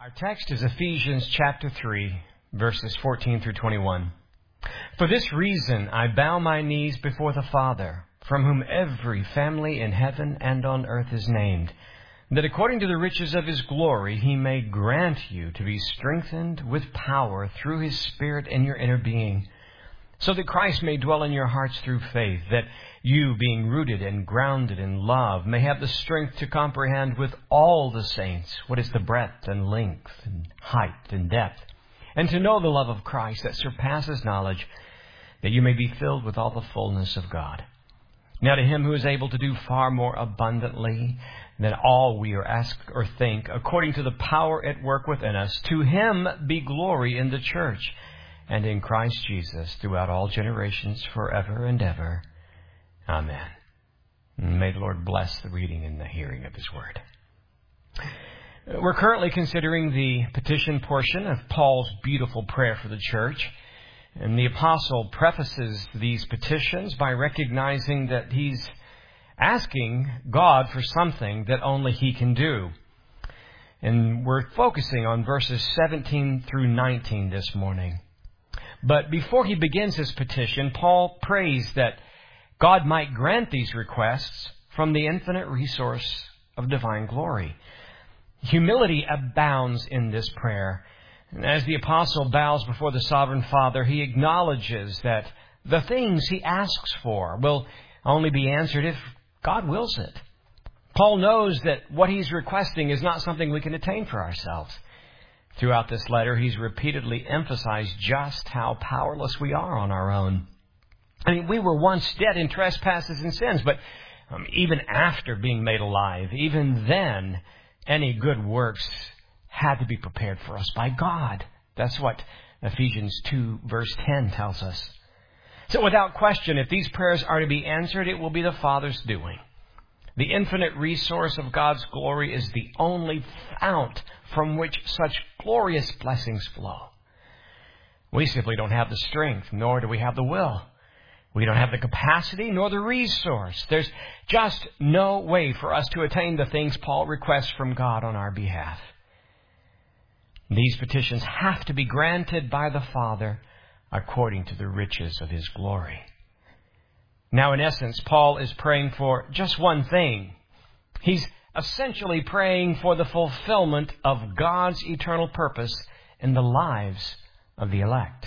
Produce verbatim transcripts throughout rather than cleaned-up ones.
Our text is Ephesians chapter three, verses fourteen through twenty-one. For this reason I bow my knees before the Father, from whom every family in heaven and on earth is named, that according to the riches of His glory He may grant you to be strengthened with power through His Spirit in your inner being, so that Christ may dwell in your hearts through faith, that you, being rooted and grounded in love, may have the strength to comprehend with all the saints what is the breadth and length and height and depth, and to know the love of Christ that surpasses knowledge, that you may be filled with all the fullness of God. Now to Him who is able to do far more abundantly than all we or ask or think, according to the power at work within us, to Him be glory in the church and in Christ Jesus throughout all generations, forever and ever. Amen. May the Lord bless the reading and the hearing of His Word. We're currently considering the petition portion of Paul's beautiful prayer for the church. And the apostle prefaces these petitions by recognizing that he's asking God for something that only He can do. And we're focusing on verses seventeen through nineteen this morning. But before he begins his petition, Paul prays that God might grant these requests from the infinite resource of divine glory. Humility abounds in this prayer. And as the apostle bows before the sovereign Father, he acknowledges that the things he asks for will only be answered if God wills it. Paul knows that what he's requesting is not something we can attain for ourselves. Throughout this letter, he's repeatedly emphasized just how powerless we are on our own. I mean, we were once dead in trespasses and sins, but um, even after being made alive, even then, any good works had to be prepared for us by God. That's what Ephesians two, verse ten tells us. So without question, if these prayers are to be answered, it will be the Father's doing. The infinite resource of God's glory is the only fount from which such glorious blessings flow. We simply don't have the strength, nor do we have the will. We don't have the capacity, nor the resource. There's just no way for us to attain the things Paul requests from God on our behalf. These petitions have to be granted by the Father according to the riches of His glory. Now, in essence, Paul is praying for just one thing. He's essentially praying for the fulfillment of God's eternal purpose in the lives of the elect.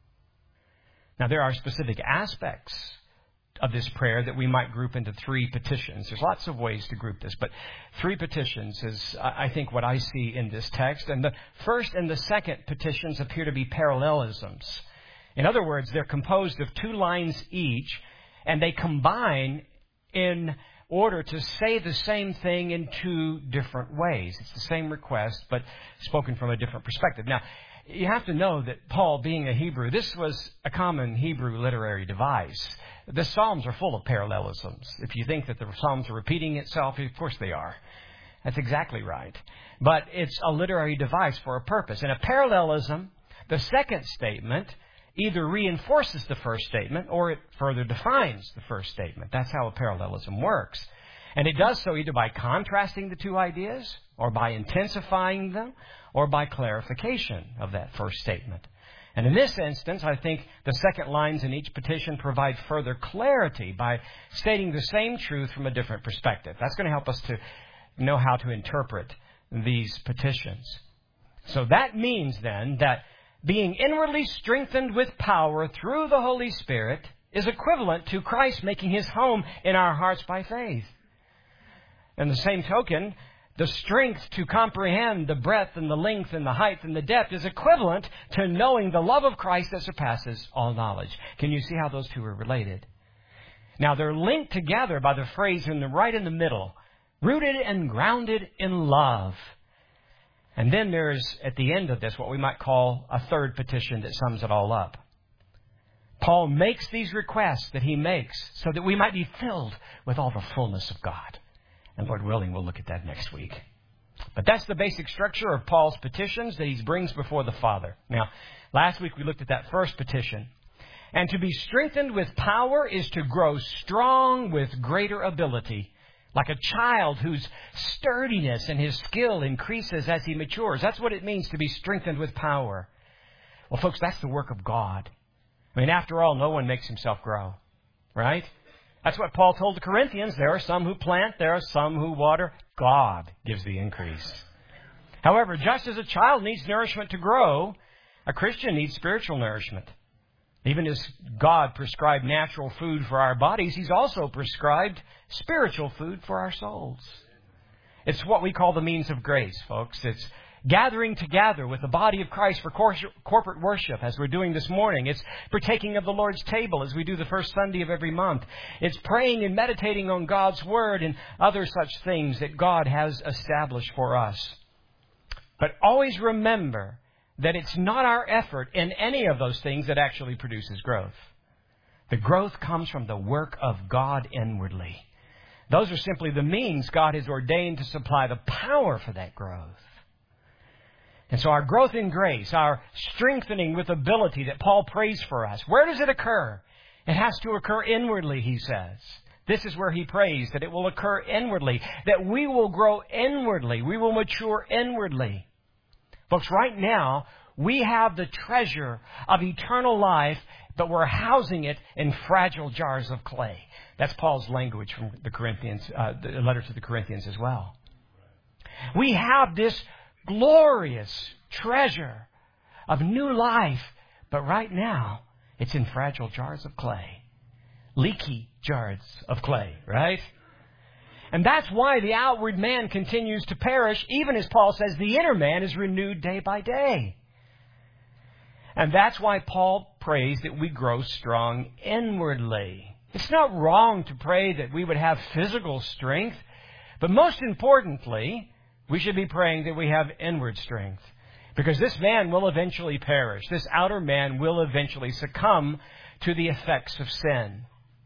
Now, there are specific aspects of this prayer that we might group into three petitions. There's lots of ways to group this, but three petitions is, I think, what I see in this text. And the first and the second petitions appear to be parallelisms. In other words, they're composed of two lines each, and they combine in order to say the same thing in two different ways. It's the same request, but spoken from a different perspective. Now, you have to know that Paul, being a Hebrew, this was a common Hebrew literary device. The Psalms are full of parallelisms. If you think that the Psalms are repeating itself, of course they are. That's exactly right. But it's a literary device for a purpose. In a parallelism, the second statement either reinforces the first statement or it further defines the first statement. That's how a parallelism works. And it does so either by contrasting the two ideas or by intensifying them or by clarification of that first statement. And in this instance, I think the second lines in each petition provide further clarity by stating the same truth from a different perspective. That's going to help us to know how to interpret these petitions. So that means then that being inwardly strengthened with power through the Holy Spirit is equivalent to Christ making His home in our hearts by faith. In the same token, the strength to comprehend the breadth and the length and the height and the depth is equivalent to knowing the love of Christ that surpasses all knowledge. Can you see how those two are related? Now, they're linked together by the phrase in the right in the middle, rooted and grounded in love. And then there's, at the end of this, what we might call a third petition that sums it all up. Paul makes these requests that he makes so that we might be filled with all the fullness of God. And Lord willing, we'll look at that next week. But that's the basic structure of Paul's petitions that he brings before the Father. Now, last week we looked at that first petition. And to be strengthened with power is to grow strong with greater ability. Like a child whose sturdiness and his skill increases as he matures. That's what it means to be strengthened with power. Well, folks, that's the work of God. I mean, after all, no one makes himself grow. Right? That's what Paul told the Corinthians. There are some who plant, there are some who water. God gives the increase. However, just as a child needs nourishment to grow, a Christian needs spiritual nourishment. Even as God prescribed natural food for our bodies, He's also prescribed spiritual food for our souls. It's what we call the means of grace, folks. It's gathering together with the body of Christ for cor- corporate worship, as we're doing this morning. It's partaking of the Lord's table, as we do the first Sunday of every month. It's praying and meditating on God's Word and other such things that God has established for us. But always remember that it's not our effort in any of those things that actually produces growth. The growth comes from the work of God inwardly. Those are simply the means God has ordained to supply the power for that growth. And so our growth in grace, our strengthening with ability that Paul prays for us, where does it occur? It has to occur inwardly, he says. This is where he prays that it will occur inwardly, that we will grow inwardly, we will mature inwardly. Folks, right now, we have the treasure of eternal life, but we're housing it in fragile jars of clay. That's Paul's language from the Corinthians, uh, the letter to the Corinthians as well. We have this glorious treasure of new life, but right now, it's in fragile jars of clay. Leaky jars of clay, right? And that's why the outward man continues to perish, even as Paul says the inner man is renewed day by day. And that's why Paul prays that we grow strong inwardly. It's not wrong to pray that we would have physical strength, but most importantly, we should be praying that we have inward strength. Because this man will eventually perish. This outer man will eventually succumb to the effects of sin.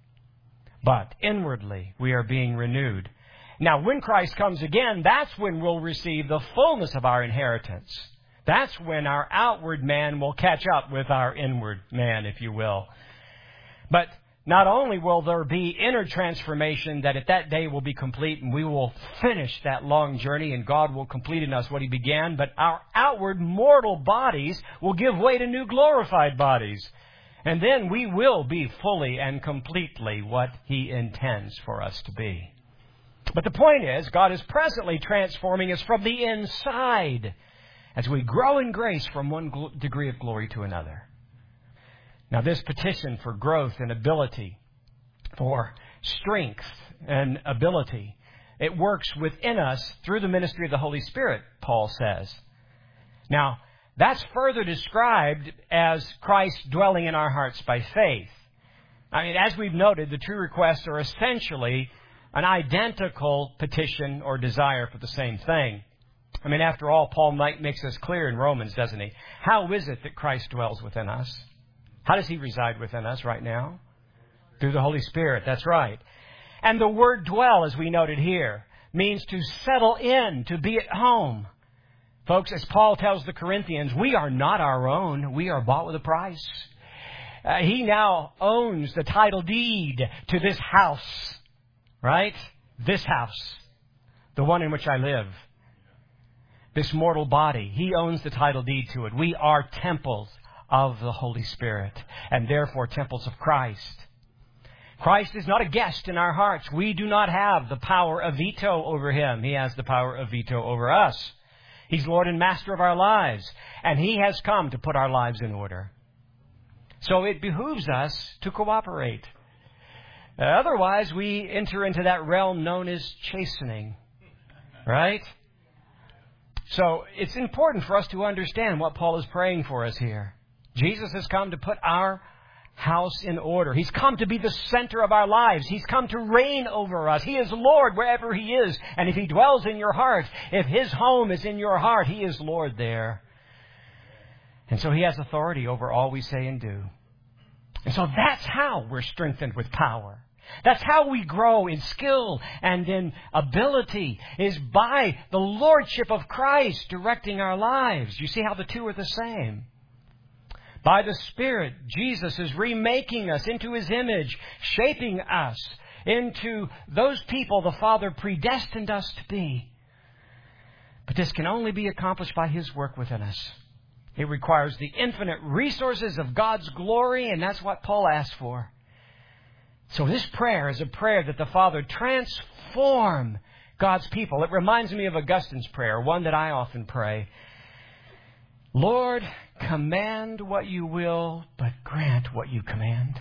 But inwardly, we are being renewed. Now, when Christ comes again, that's when we'll receive the fullness of our inheritance. That's when our outward man will catch up with our inward man, if you will. But not only will there be inner transformation that at that day will be complete and we will finish that long journey and God will complete in us what He began, but our outward mortal bodies will give way to new glorified bodies. And then we will be fully and completely what He intends for us to be. But the point is, God is presently transforming us from the inside as we grow in grace from one gl- degree of glory to another. Now, this petition for growth and ability, for strength and ability, it works within us through the ministry of the Holy Spirit, Paul says. Now, that's further described as Christ dwelling in our hearts by faith. I mean, as we've noted, the two requests are essentially an identical petition or desire for the same thing. I mean, after all, Paul makes us clear in Romans, doesn't he? How is it that Christ dwells within us? How does He reside within us right now? Through the Holy Spirit, that's right. And the word dwell, as we noted here, means to settle in, to be at home. Folks, as Paul tells the Corinthians, we are not our own. We are bought with a price. Uh, he now owns the title deed to this house. Right? This house. The one in which I live. This mortal body. He owns the title deed to it. We are temples of the Holy Spirit. And therefore temples of Christ. Christ is not a guest in our hearts. We do not have the power of veto over Him. He has the power of veto over us. He's Lord and Master of our lives. And He has come to put our lives in order. So it behooves us to cooperate. Uh, otherwise, we enter into that realm known as chastening. Right? So it's important for us to understand what Paul is praying for us here. Jesus has come to put our house in order. He's come to be the center of our lives. He's come to reign over us. He is Lord wherever He is. And if He dwells in your heart, if His home is in your heart, He is Lord there. And so He has authority over all we say and do. And so that's how we're strengthened with power. That's how we grow in skill and in ability, is by the Lordship of Christ directing our lives. You see how the two are the same. By the Spirit, Jesus is remaking us into His image, shaping us into those people the Father predestined us to be. But this can only be accomplished by His work within us. It requires the infinite resources of God's glory, and that's what Paul asked for. So this prayer is a prayer that the Father transform God's people. It reminds me of Augustine's prayer, one that I often pray. Lord, command what you will, but grant what you command.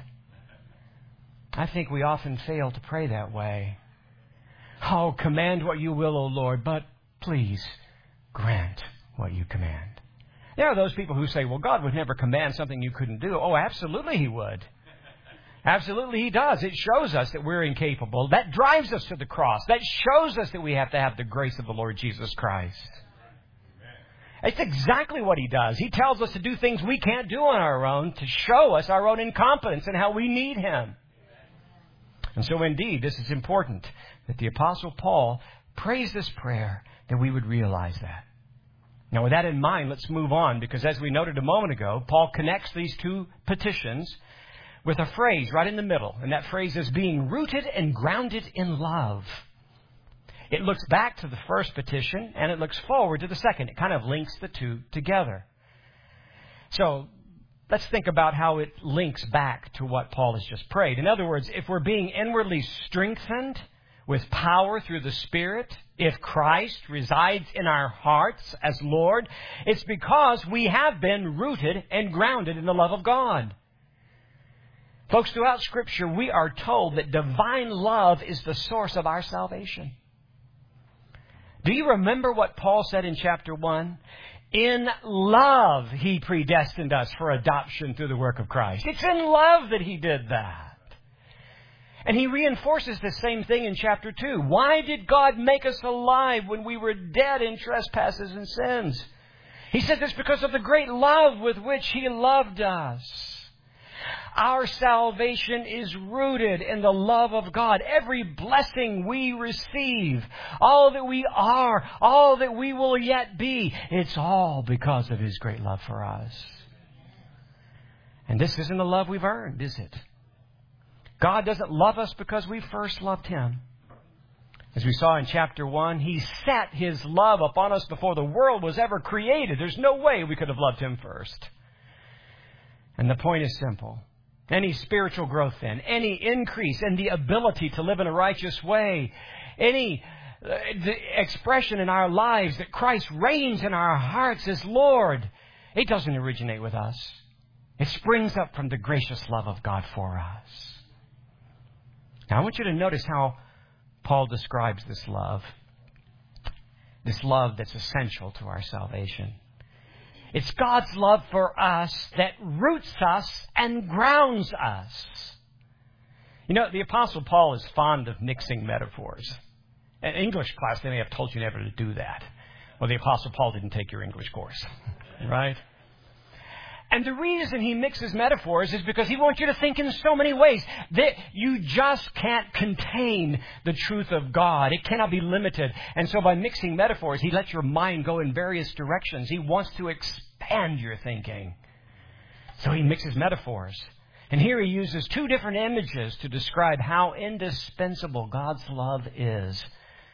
I think we often fail to pray that way. Oh, command what you will, O Lord, but please grant what you command. There are those people who say, well, God would never command something you couldn't do. Oh, absolutely He would. Absolutely He does. It shows us that we're incapable. That drives us to the cross. That shows us that we have to have the grace of the Lord Jesus Christ. It's exactly what He does. He tells us to do things we can't do on our own to show us our own incompetence and how we need Him. And so indeed, this is important that the Apostle Paul prays this prayer, that we would realize that. Now, with that in mind, let's move on, because as we noted a moment ago, Paul connects these two petitions with a phrase right in the middle, and that phrase is being rooted and grounded in love. It looks back to the first petition, and it looks forward to the second. It kind of links the two together. So let's think about how it links back to what Paul has just prayed. In other words, if we're being inwardly strengthened with power through the Spirit, if Christ resides in our hearts as Lord, it's because we have been rooted and grounded in the love of God. Folks, throughout Scripture, we are told that divine love is the source of our salvation. Do you remember what Paul said in chapter one? In love, He predestined us for adoption through the work of Christ. It's in love that He did that. And He reinforces the same thing in chapter two. Why did God make us alive when we were dead in trespasses and sins? He said this because of the great love with which He loved us. Our salvation is rooted in the love of God. Every blessing we receive, all that we are, all that we will yet be, it's all because of His great love for us. And this isn't a love we've earned, is it? God doesn't love us because we first loved Him. As we saw in chapter one, He set His love upon us before the world was ever created. There's no way we could have loved Him first. And the point is simple. Any spiritual growth then, any increase in the ability to live in a righteous way, any uh, the expression in our lives that Christ reigns in our hearts as Lord, it doesn't originate with us. It springs up from the gracious love of God for us. Now I want you to notice how Paul describes this love. This love that's essential to our salvation. It's God's love for us that roots us and grounds us. You know, the Apostle Paul is fond of mixing metaphors. In English class, they may have told you never to do that. Well, the Apostle Paul didn't take your English course, right? And the reason he mixes metaphors is because he wants you to think in so many ways that you just can't contain the truth of God. It cannot be limited. And so by mixing metaphors, he lets your mind go in various directions. He wants to expand your thinking. So he mixes metaphors. And here he uses two different images to describe how indispensable God's love is.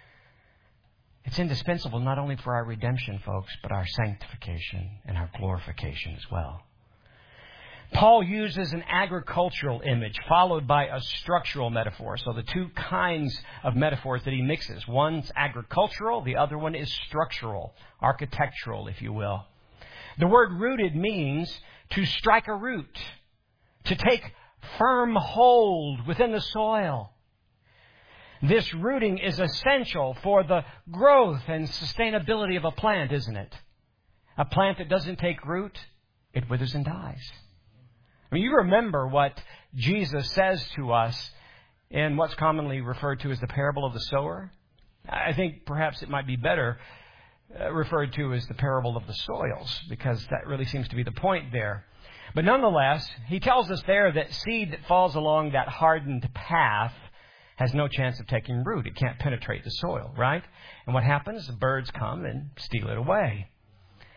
It's indispensable not only for our redemption, folks, but our sanctification and our glorification as well. Paul uses an agricultural image followed by a structural metaphor. So the two kinds of metaphors that he mixes. One's agricultural, the other one is structural, architectural, if you will. The word rooted means to strike a root, to take firm hold within the soil. This rooting is essential for the growth and sustainability of a plant, isn't it? A plant that doesn't take root, it withers and dies. I mean, you remember what Jesus says to us in what's commonly referred to as the parable of the sower? I think perhaps it might be better uh, referred to as the parable of the soils, because that really seems to be the point there. But nonetheless, he tells us there that seed that falls along that hardened path has no chance of taking root. It can't penetrate the soil, right? And what happens? The birds come and steal it away.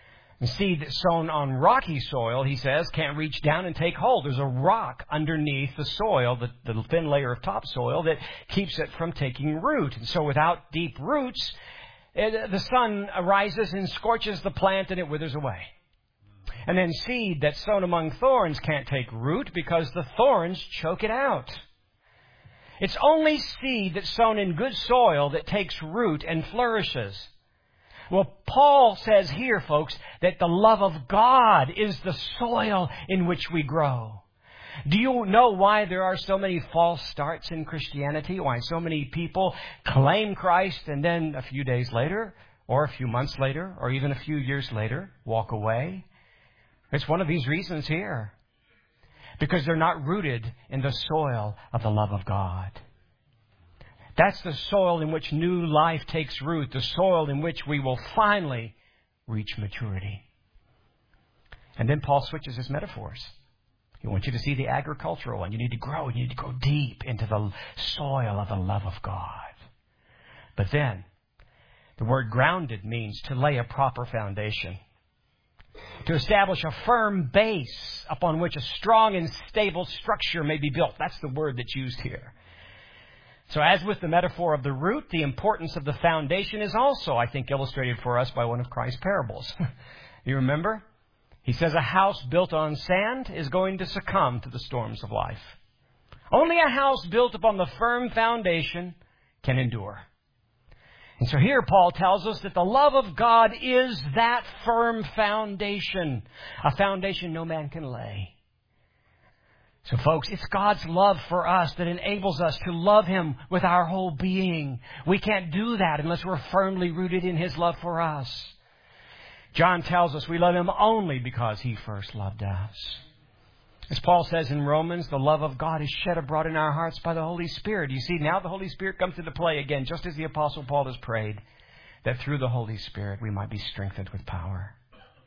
The seed that's sown on rocky soil, he says, can't reach down and take hold. There's a rock underneath the soil, the, the thin layer of topsoil, that keeps it from taking root. And so without deep roots, it, the sun arises and scorches the plant and it withers away. And then seed that's sown among thorns can't take root because the thorns choke it out. It's only seed that's sown in good soil that takes root and flourishes. Well, Paul says here, folks, that the love of God is the soil in which we grow. Do you know why there are so many false starts in Christianity? Why so many people claim Christ and then a few days later, or a few months later, or even a few years later, walk away? It's one of these reasons here. Because they're not rooted in the soil of the love of God. That's the soil in which new life takes root, the soil in which we will finally reach maturity. And then Paul switches his metaphors. He wants you to see the agricultural one. You need to grow. You need to go deep into the soil of the love of God. But then, the word grounded means to lay a proper foundation. To establish a firm base upon which a strong and stable structure may be built. That's the word that's used here. So as with the metaphor of the root, the importance of the foundation is also, I think, illustrated for us by one of Christ's parables. You remember? He says a house built on sand is going to succumb to the storms of life. Only a house built upon the firm foundation can endure. And so here Paul tells us that the love of God is that firm foundation, a foundation no man can lay. So folks, it's God's love for us that enables us to love Him with our whole being. We can't do that unless we're firmly rooted in His love for us. John tells us we love Him only because He first loved us. As Paul says in Romans, the love of God is shed abroad in our hearts by the Holy Spirit. You see, now the Holy Spirit comes into play again, just as the Apostle Paul has prayed, that through the Holy Spirit we might be strengthened with power.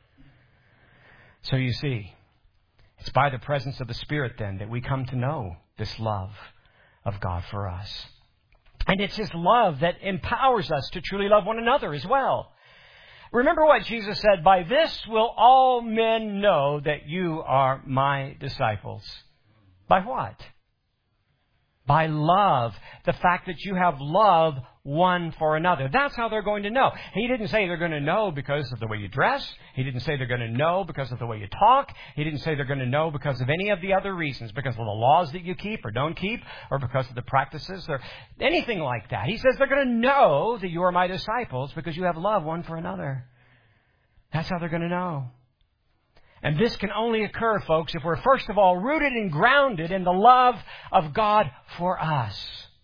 So you see, it's by the presence of the Spirit then that we come to know this love of God for us. And it's His love that empowers us to truly love one another as well. Remember what Jesus said, by this will all men know that you are my disciples. By what? By love. The fact that you have love one for another. That's how they're going to know. He didn't say they're going to know because of the way you dress. He didn't say they're going to know because of the way you talk. He didn't say they're going to know because of any of the other reasons, because of the laws that you keep or don't keep, or because of the practices or anything like that. He says they're going to know that you are my disciples because you have love one for another. That's how they're going to know. And this can only occur, folks, if we're first of all rooted and grounded in the love of God for us.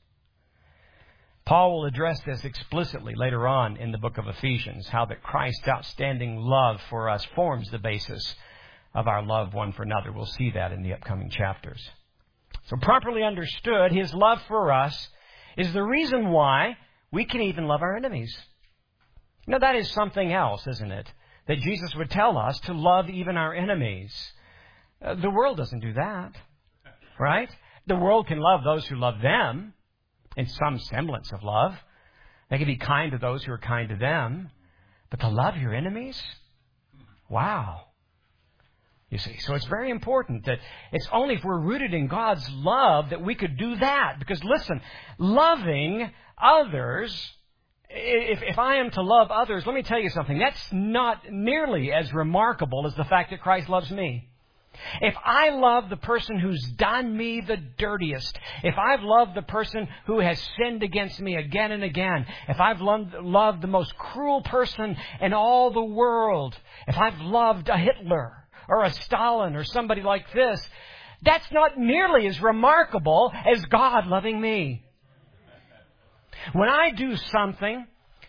Paul will address this explicitly later on in the book of Ephesians, how that Christ's outstanding love for us forms the basis of our love one for another. We'll see that in the upcoming chapters. So properly understood, His love for us is the reason why we can even love our enemies. Now that is something else, isn't it? That Jesus would tell us to love even our enemies. Uh, the world doesn't do that, right? The world can love those who love them in some semblance of love. They can be kind to those who are kind to them. But to love your enemies? Wow. You see, so it's very important that it's only if we're rooted in God's love that we could do that. Because listen, loving others, If, if I am to love others, let me tell you something. That's not nearly as remarkable as the fact that Christ loves me. If I love the person who's done me the dirtiest, if I've loved the person who has sinned against me again and again, if I've loved, loved the most cruel person in all the world, if I've loved a Hitler or a Stalin or somebody like this, that's not nearly as remarkable as God loving me. When I do something,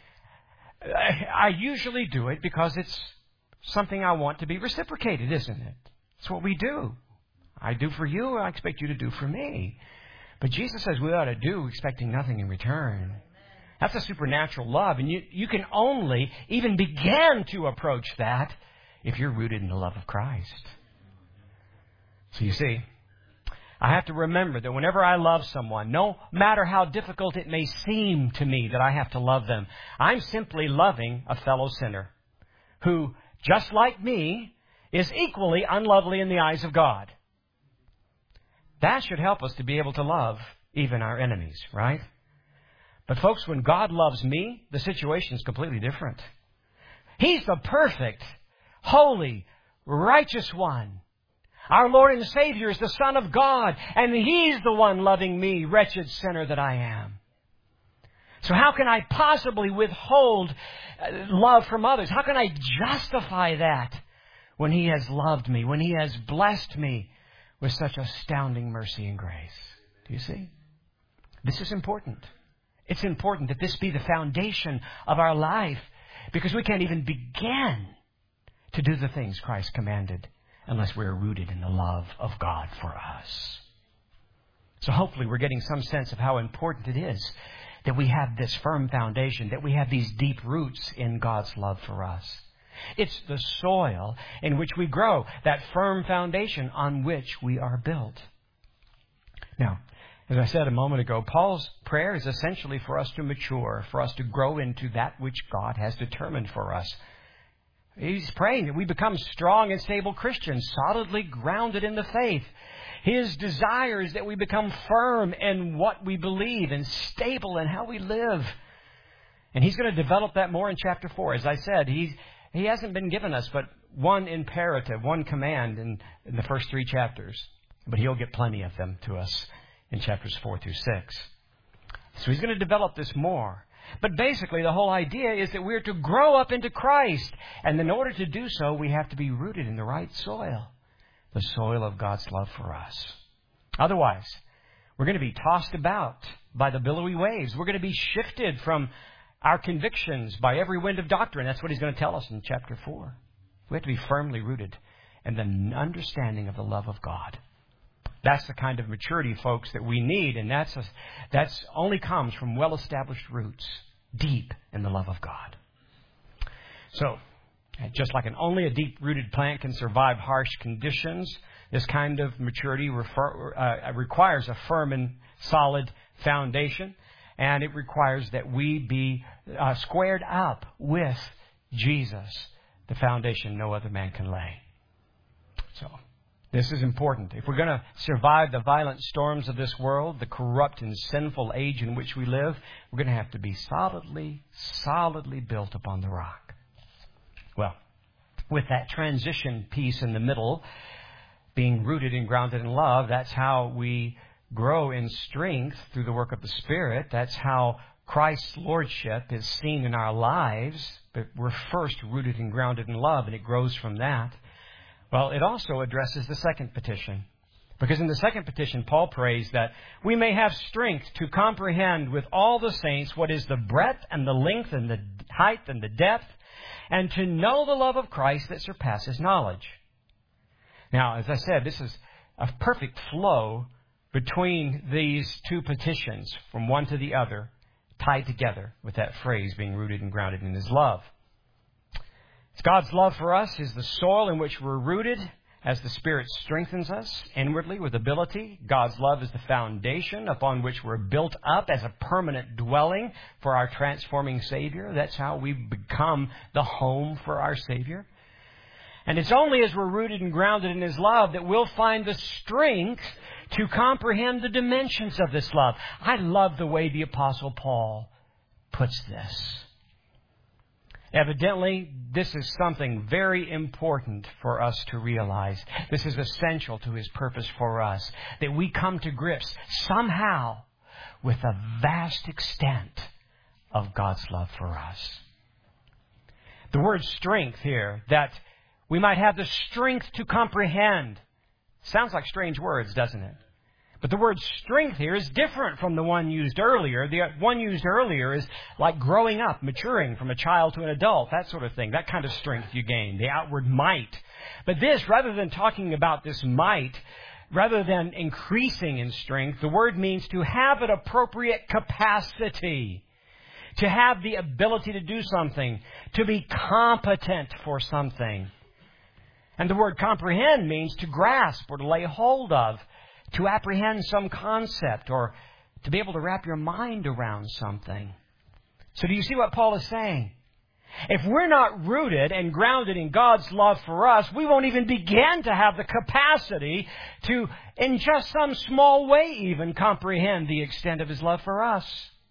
I usually do it because it's something I want to be reciprocated, isn't it? It's what we do. I do for you, I expect you to do for me. But Jesus says we ought to do expecting nothing in return. That's a supernatural love, and you, you can only even begin to approach that if you're rooted in the love of Christ. So you see, I have to remember that whenever I love someone, no matter how difficult it may seem to me that I have to love them, I'm simply loving a fellow sinner who just like me, is equally unlovely in the eyes of God. That should help us to be able to love even our enemies, right? But folks, when God loves me, the situation is completely different. He's the perfect, holy, righteous one. Our Lord and Savior is the Son of God, and He's the one loving me, wretched sinner that I am. So how can I possibly withhold love from others? How can I justify that when He has loved me, when He has blessed me with such astounding mercy and grace? Do you see? This is important. It's important that this be the foundation of our life, because we can't even begin to do the things Christ commanded unless we're rooted in the love of God for us. So hopefully we're getting some sense of how important it is that we have this firm foundation, that we have these deep roots in God's love for us. It's the soil in which we grow, that firm foundation on which we are built. Now, as I said a moment ago, Paul's prayer is essentially for us to mature, for us to grow into that which God has determined for us. He's praying that we become strong and stable Christians, solidly grounded in the faith. His desire is that we become firm in what we believe and stable in how we live. And He's going to develop that more in chapter four. As I said, He's, He hasn't been given us but one imperative, one command in, in the first three chapters. But He'll get plenty of them to us in chapters four through six. So He's going to develop this more. But basically, the whole idea is that we're to grow up into Christ. And in order to do so, we have to be rooted in the right soil, the soil of God's love for us. Otherwise, we're going to be tossed about by the billowy waves. We're going to be shifted from our convictions by every wind of doctrine. That's what He's going to tell us in chapter four. We have to be firmly rooted in the understanding of the love of God. That's the kind of maturity, folks, that we need, and that's a, that's only comes from well-established roots, deep in the love of God. So, just like an only a deep-rooted plant can survive harsh conditions, this kind of maturity refer, uh, requires a firm and solid foundation, and it requires that we be uh, squared up with Jesus, the foundation no other man can lay. So, this is important. If we're going to survive the violent storms of this world, the corrupt and sinful age in which we live, we're going to have to be solidly, solidly built upon the rock. Well, with that transition piece in the middle, being rooted and grounded in love, that's how we grow in strength through the work of the Spirit. That's how Christ's Lordship is seen in our lives. But we're first rooted and grounded in love, and it grows from that. Well, it also addresses the second petition. Because in the second petition, Paul prays that we may have strength to comprehend with all the saints what is the breadth and the length and the height and the depth, and to know the love of Christ that surpasses knowledge. Now, as I said, this is a perfect flow between these two petitions, from one to the other, tied together with that phrase being rooted and grounded in His love. God's love for us is the soil in which we're rooted as the Spirit strengthens us inwardly with ability. God's love is the foundation upon which we're built up as a permanent dwelling for our transforming Savior. That's how we become the home for our Savior. And it's only as we're rooted and grounded in His love that we'll find the strength to comprehend the dimensions of this love. I love the way the Apostle Paul puts this. Evidently, this is something very important for us to realize. This is essential to His purpose for us, that we come to grips somehow with the vast extent of God's love for us. The word strength here, that we might have the strength to comprehend, sounds like strange words, doesn't it? But the word strength here is different from the one used earlier. The one used earlier is like growing up, maturing from a child to an adult, that sort of thing. That kind of strength you gain, the outward might. But this, rather than talking about this might, rather than increasing in strength, the word means to have an appropriate capacity, to have the ability to do something, to be competent for something. And the word comprehend means to grasp or to lay hold of, to apprehend some concept, or to be able to wrap your mind around something. So do you see what Paul is saying? If we're not rooted and grounded in God's love for us, we won't even begin to have the capacity to, in just some small way even, comprehend the extent of His love for us.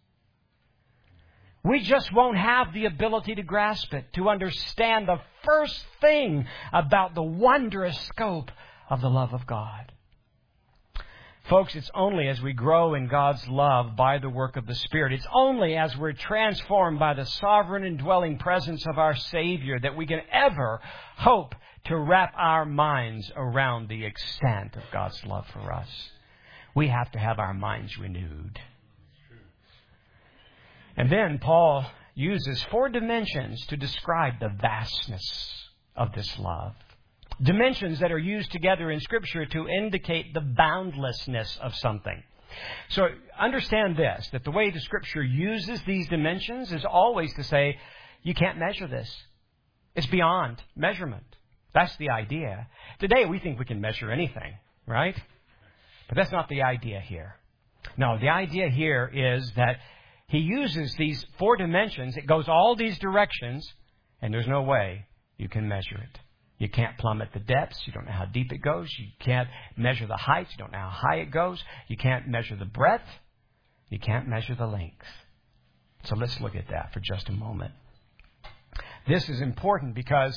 We just won't have the ability to grasp it, to understand the first thing about the wondrous scope of the love of God. Folks, it's only as we grow in God's love by the work of the Spirit, it's only as we're transformed by the sovereign indwelling presence of our Savior that we can ever hope to wrap our minds around the extent of God's love for us. We have to have our minds renewed. And then Paul uses four dimensions to describe the vastness of this love. Dimensions that are used together in Scripture to indicate the boundlessness of something. So understand this, that the way the Scripture uses these dimensions is always to say, you can't measure this. It's beyond measurement. That's the idea. Today we think we can measure anything, right? But that's not the idea here. No, the idea here is that he uses these four dimensions. It goes all these directions, and there's no way you can measure it. You can't plummet the depths. You don't know how deep it goes. You can't measure the heights. You don't know how high it goes. You can't measure the breadth. You can't measure the length. So let's look at that for just a moment. This is important because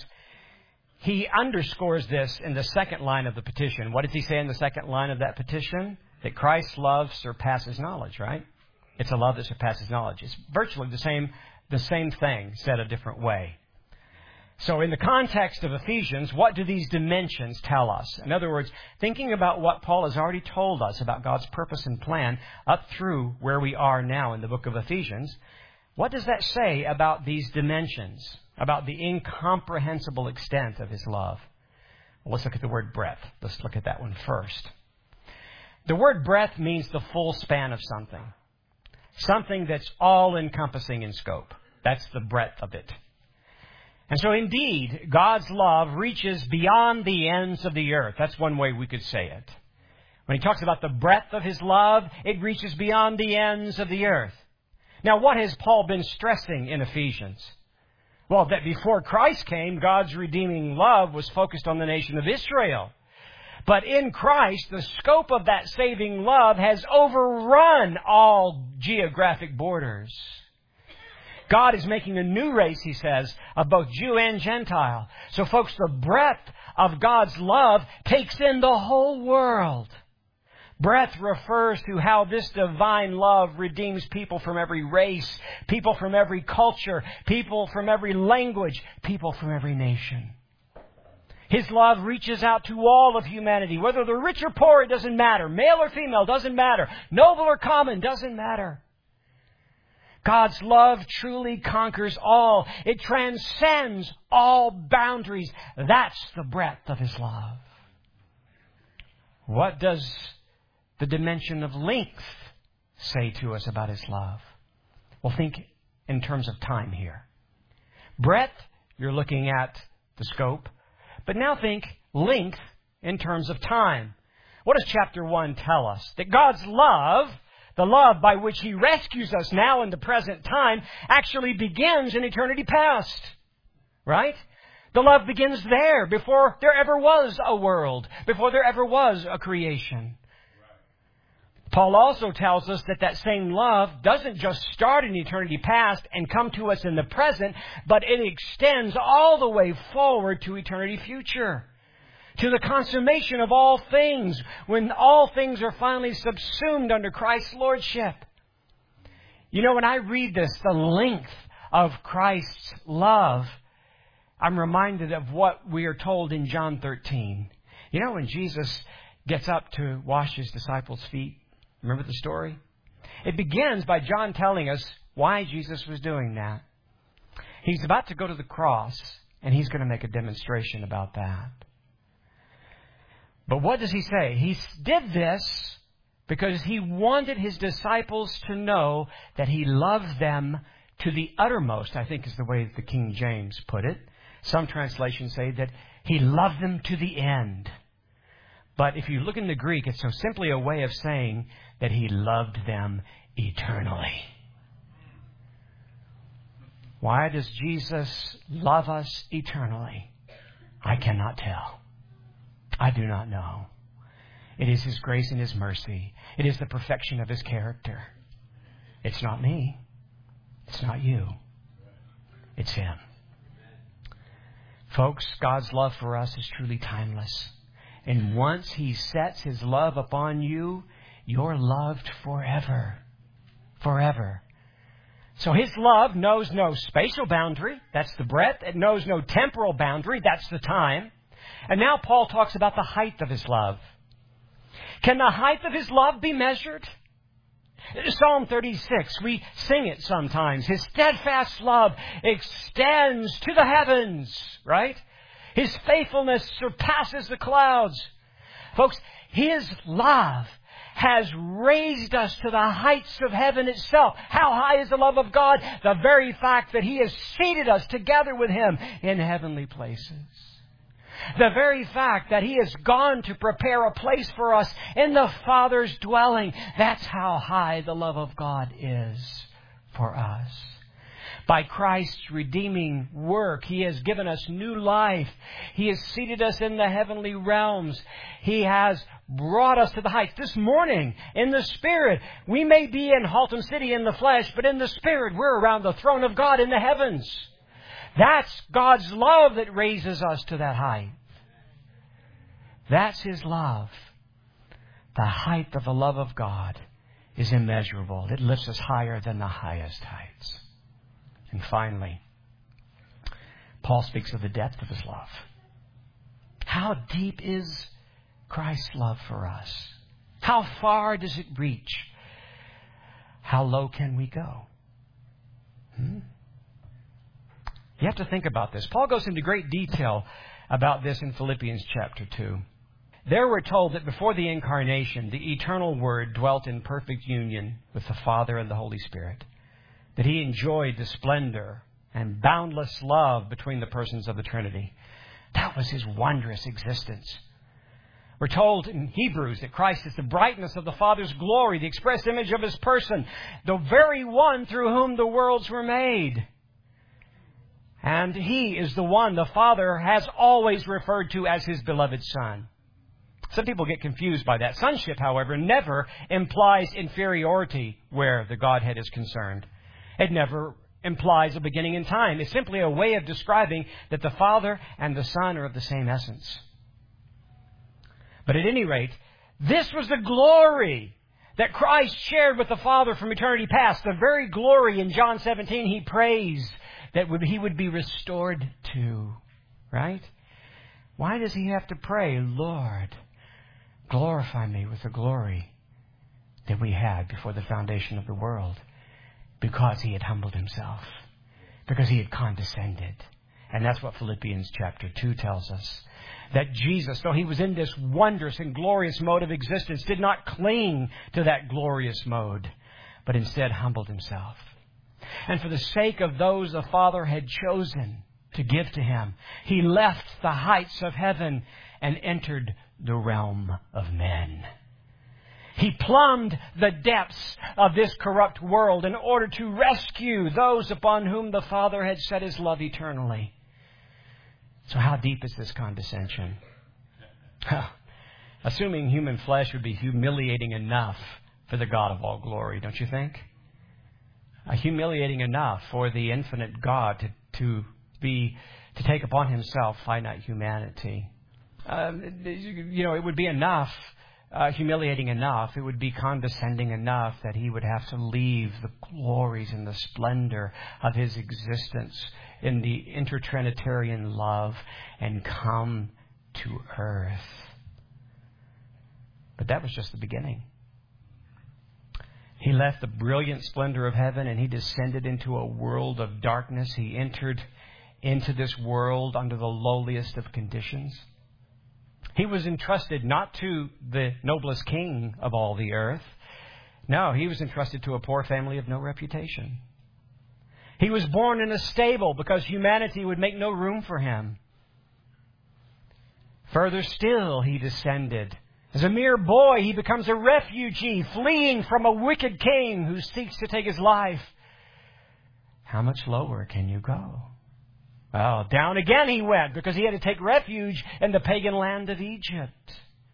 he underscores this in the second line of the petition. What does he say in the second line of that petition? That Christ's love surpasses knowledge, right? It's a love that surpasses knowledge. It's virtually the same, the same thing said a different way. So in the context of Ephesians, what do these dimensions tell us? In other words, thinking about what Paul has already told us about God's purpose and plan up through where we are now in the book of Ephesians, what does that say about these dimensions, about the incomprehensible extent of His love? Well, let's look at the word breadth. Let's look at that one first. The word breadth means the full span of something. Something that's all-encompassing in scope. That's the breadth of it. And so indeed, God's love reaches beyond the ends of the earth. That's one way we could say it. When he talks about the breadth of His love, it reaches beyond the ends of the earth. Now, what has Paul been stressing in Ephesians? Well, that before Christ came, God's redeeming love was focused on the nation of Israel. But in Christ, the scope of that saving love has overrun all geographic borders. God is making a new race, he says, of both Jew and Gentile. So folks, the breadth of God's love takes in the whole world. Breadth refers to how this divine love redeems people from every race, people from every culture, people from every language, people from every nation. His love reaches out to all of humanity. Whether they're rich or poor, it doesn't matter. Male or female, doesn't matter. Noble or common, doesn't matter. God's love truly conquers all. It transcends all boundaries. That's the breadth of His love. What does the dimension of length say to us about His love? Well, think in terms of time here. Breadth, you're looking at the scope. But now think length in terms of time. What does chapter one tell us? That God's love, the love by which He rescues us now in the present time, actually begins in eternity past. Right? The love begins there, before there ever was a world, before there ever was a creation. Paul also tells us that that same love doesn't just start in eternity past and come to us in the present, but it extends all the way forward to eternity future. To the consummation of all things, when all things are finally subsumed under Christ's lordship. You know, when I read this, the length of Christ's love, I'm reminded of what we are told in John thirteen. You know, when Jesus gets up to wash His disciples' feet, remember the story? It begins by John telling us why Jesus was doing that. He's about to go to the cross, and He's going to make a demonstration about that. But what does He say? He did this because He wanted His disciples to know that He loved them to the uttermost, I think is the way the King James put it. Some translations say that He loved them to the end. But if you look in the Greek, it's so simply a way of saying that He loved them eternally. Why does Jesus love us eternally? I cannot tell. I do not know. It is His grace and His mercy. It is the perfection of His character. It's not me. It's not you. It's Him. Folks, God's love for us is truly timeless. And once He sets His love upon you, you're loved forever. Forever. So His love knows no spatial boundary. That's the breadth. It knows no temporal boundary. That's the time. And now Paul talks about the height of His love. Can the height of His love be measured? Psalm thirty-six, we sing it sometimes. His steadfast love extends to the heavens, right? His faithfulness surpasses the clouds. Folks, His love has raised us to the heights of heaven itself. How high is the love of God? The very fact that He has seated us together with Him in heavenly places. The very fact that He has gone to prepare a place for us in the Father's dwelling. That's how high the love of God is for us. By Christ's redeeming work, He has given us new life. He has seated us in the heavenly realms. He has brought us to the heights. This morning, in the Spirit, we may be in Haltom City in the flesh, but in the Spirit, we're around the throne of God in the heavens. That's God's love that raises us to that height. That's His love. The height of the love of God is immeasurable. It lifts us higher than the highest heights. And finally, Paul speaks of the depth of His love. How deep is Christ's love for us? How far does it reach? How low can we go? Hmm? You have to think about this. Paul goes into great detail about this in Philippians chapter two. There we're told that before the incarnation, the eternal Word dwelt in perfect union with the Father and the Holy Spirit. That He enjoyed the splendor and boundless love between the persons of the Trinity. That was His wondrous existence. We're told in Hebrews that Christ is the brightness of the Father's glory, the express image of His person, the very one through whom the worlds were made. And He is the one the Father has always referred to as His beloved Son. Some people get confused by that. Sonship, however, never implies inferiority where the Godhead is concerned. It never implies a beginning in time. It's simply a way of describing that the Father and the Son are of the same essence. But at any rate, this was the glory that Christ shared with the Father from eternity past. The very glory in John seventeen He prays that He would be restored to. Right? Why does He have to pray, Lord, glorify me with the glory that we had before the foundation of the world? Because He had humbled Himself. Because He had condescended. And that's what Philippians chapter two tells us. That Jesus, though He was in this wondrous and glorious mode of existence, did not cling to that glorious mode, but instead humbled Himself. And for the sake of those the Father had chosen to give to Him, He left the heights of heaven and entered the realm of men. He plumbed the depths of this corrupt world in order to rescue those upon whom the Father had set His love eternally. So how deep is this condescension? Assuming human flesh would be humiliating enough for the God of all glory, don't you think? Uh, humiliating enough for the infinite God to, to be to take upon Himself finite humanity. Um, you know, it would be enough. Uh, humiliating enough, it would be condescending enough that He would have to leave the glories and the splendor of His existence in the intertrinitarian love and come to earth. But that was just the beginning. He left the brilliant splendor of heaven and He descended into a world of darkness. He entered into this world under the lowliest of conditions. He was entrusted not to the noblest king of all the earth. No, He was entrusted to a poor family of no reputation. He was born in a stable because humanity would make no room for Him. Further still, He descended. As a mere boy, He becomes a refugee fleeing from a wicked king who seeks to take His life. how much lower can you go? Well, down again he went because he had to take refuge in the pagan land of Egypt.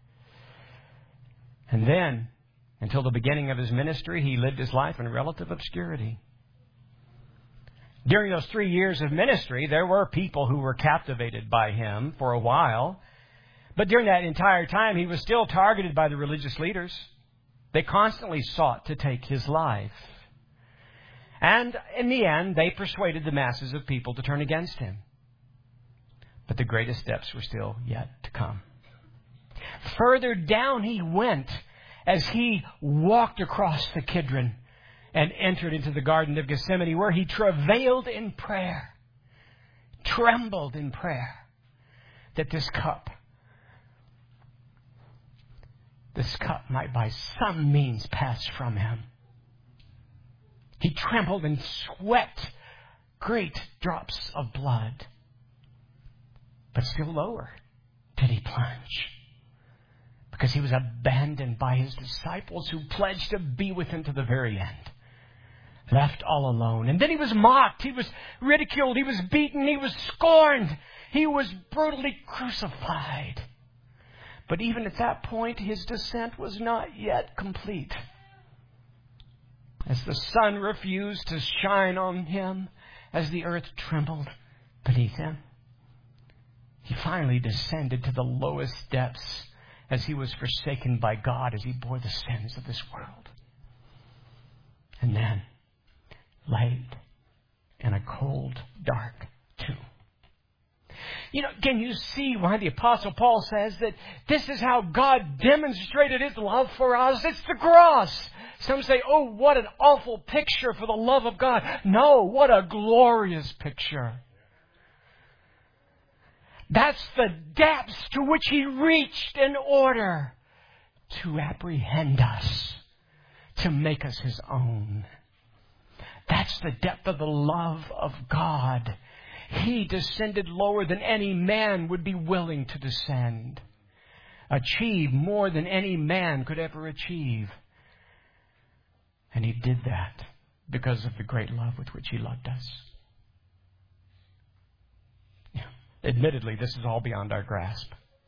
And then, until the beginning of his ministry, he lived his life in relative obscurity. During those three years of ministry, there were people who were captivated by him for a while. But during that entire time, he was still targeted by the religious leaders. They constantly sought to take his life. And in the end, they persuaded the masses of people to turn against him. But the greatest steps were still yet to come. Further down he went as he walked across the Kidron and entered into the Garden of Gethsemane, where he travailed in prayer, trembled in prayer, that this cup, this cup might by some means pass from him. He trembled and sweat great drops of blood. But still lower did he plunge, because he was abandoned by his disciples who pledged to be with him to the very end. Left all alone. And then he was mocked. He was ridiculed. He was beaten. He was scorned. He was brutally crucified. But even at that point, his descent was not yet complete. As the sun refused to shine on him, as the earth trembled beneath him, he finally descended to the lowest depths as he was forsaken by God, as he bore the sins of this world. And then laid in a cold, dark tomb. You know, can you see why the Apostle Paul says that this is how God demonstrated His love for us? It's the cross. Some say, oh, what an awful picture for the love of God. No, what a glorious picture. That's the depths to which He reached in order to apprehend us, to make us His own. That's the depth of the love of God. He descended lower than any man would be willing to descend. Achieve more than any man could ever achieve. And He did that because of the great love with which He loved us. Yeah. Admittedly, this is all beyond our grasp.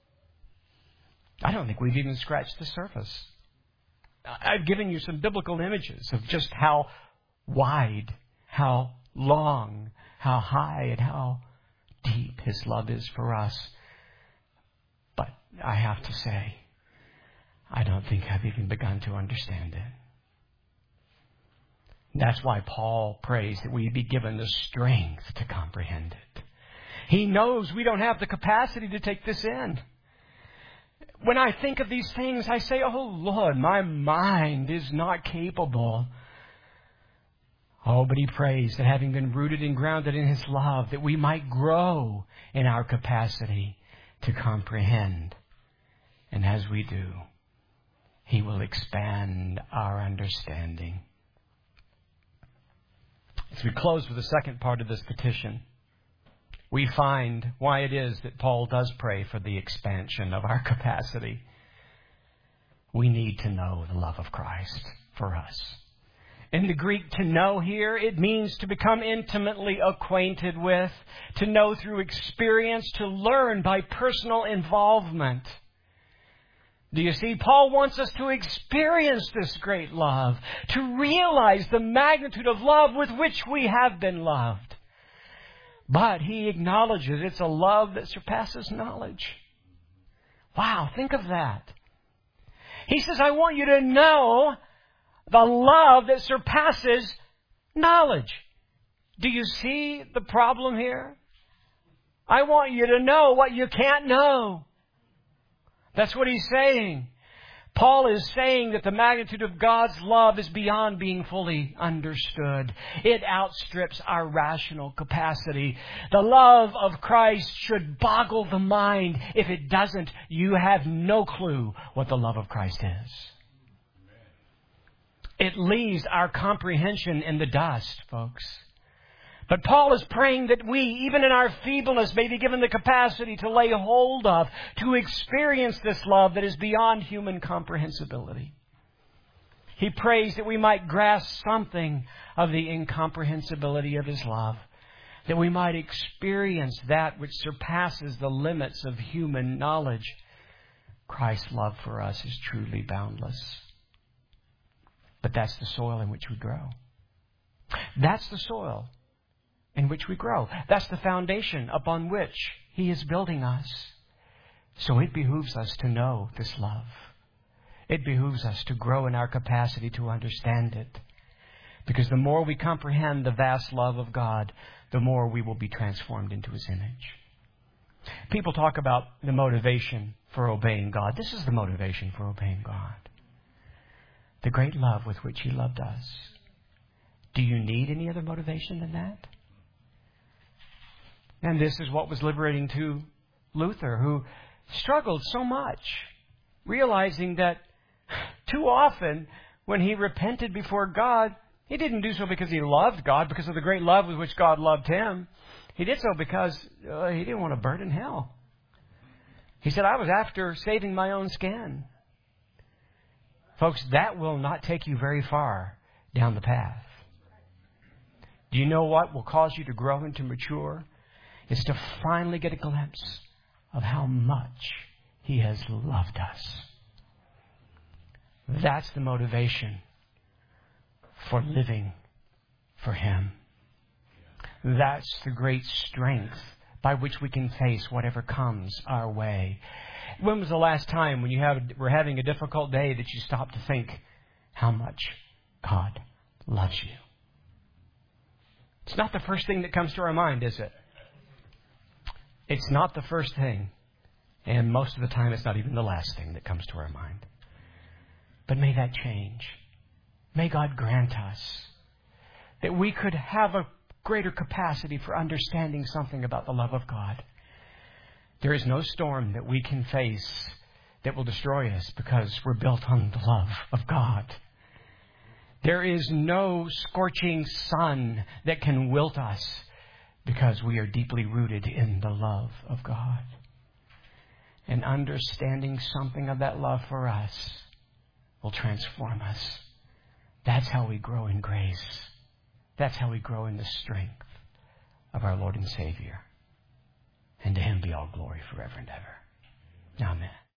I don't think we've even scratched the surface. I've given you some biblical images of just how wide, how long, how high, and how deep His love is for us. But I have to say, I don't think I've even begun to understand it. That's why Paul prays that we be given the strength to comprehend it. He knows we don't have the capacity to take this in. When I think of these things, I say, oh Lord, my mind is not capable. Oh, but he prays that having been rooted and grounded in His love, that we might grow in our capacity to comprehend. And as we do, He will expand our understanding. As we close with the second part of this petition, we find why it is that Paul does pray for the expansion of our capacity. We need to know the love of Christ for us. In the Greek, to know here, it means to become intimately acquainted with, to know through experience, to learn by personal involvement. Do you see? Paul wants us to experience this great love, to realize the magnitude of love with which we have been loved. But he acknowledges it's a love that surpasses knowledge. Wow, think of that. He says, I want you to know the love that surpasses knowledge. Do you see the problem here? I want you to know what you can't know. That's what he's saying. Paul is saying that the magnitude of God's love is beyond being fully understood. It outstrips our rational capacity. The love of Christ should boggle the mind. If it doesn't, you have no clue what the love of Christ is. It leaves our comprehension in the dust, folks. But Paul is praying that we, even in our feebleness, may be given the capacity to lay hold of, to experience this love that is beyond human comprehensibility. He prays that we might grasp something of the incomprehensibility of His love, that we might experience that which surpasses the limits of human knowledge. Christ's love for us is truly boundless. But that's the soil in which we grow. That's the soil in which we grow. That's the foundation upon which He is building us. So it behooves us to know this love. It behooves us to grow in our capacity to understand it. Because the more we comprehend the vast love of God, the more we will be transformed into His image. People talk about the motivation for obeying God. This is the motivation for obeying God. The great love with which He loved us. Do you need any other motivation than that? And this is what was liberating to Luther, who struggled so much, realizing that too often when he repented before God, he didn't do so because he loved God, because of the great love with which God loved him. He did so because uh, he didn't want to burn in hell. He said, I was after saving my own skin. Folks, that will not take you very far down the path. Do you know what will cause you to grow and to mature? Is to finally get a glimpse of how much He has loved us. That's the motivation for living for Him. That's the great strength by which we can face whatever comes our way. When was the last time when you have, were having a difficult day that you stopped to think how much God loves you? It's not the first thing that comes to our mind, is it? It's not the first thing. And most of the time, it's not even the last thing that comes to our mind. But may that change. May God grant us that we could have a greater capacity for understanding something about the love of God. There is no storm that we can face that will destroy us because we're built on the love of God. There is no scorching sun that can wilt us because we are deeply rooted in the love of God. And understanding something of that love for us will transform us. That's how we grow in grace. That's how we grow in the strength of our Lord and Savior. And to Him be all glory forever and ever. Amen.